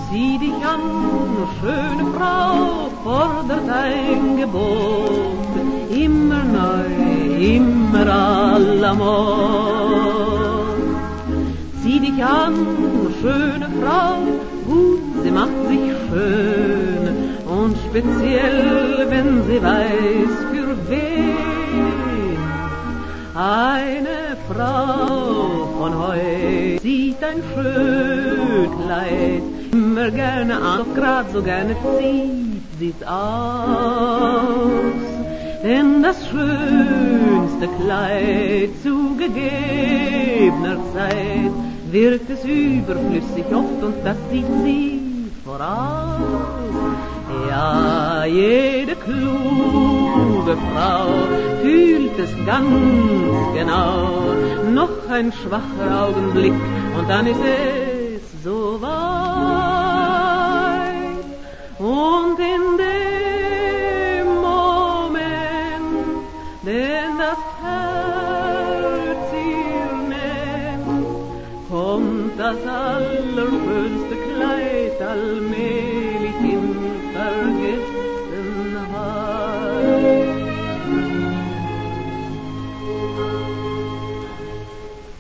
Sieh dich an, schöne Frau, fordert ein Gebot, immer neu, immer à la mode. Sieh dich an, schöne Frau, gut, sie macht sich schön, und speziell, wenn sie weiß, für wen. Eine Frau von heute sieht ein schön Kleid immer gerne an, doch grad so gerne zieht sie's aus. Denn das schönste Kleid zu gegebener Zeit wirkt es überflüssig oft, und das sieht sie voraus. Ja, jede kluge Frau fühlt es ganz genau. Noch ein schwacher Augenblick und dann ist es so weit. Und in dem Moment, den das Herz ihr nennt, kommt das allerschönste Kleid allmählich in Vergessenheit.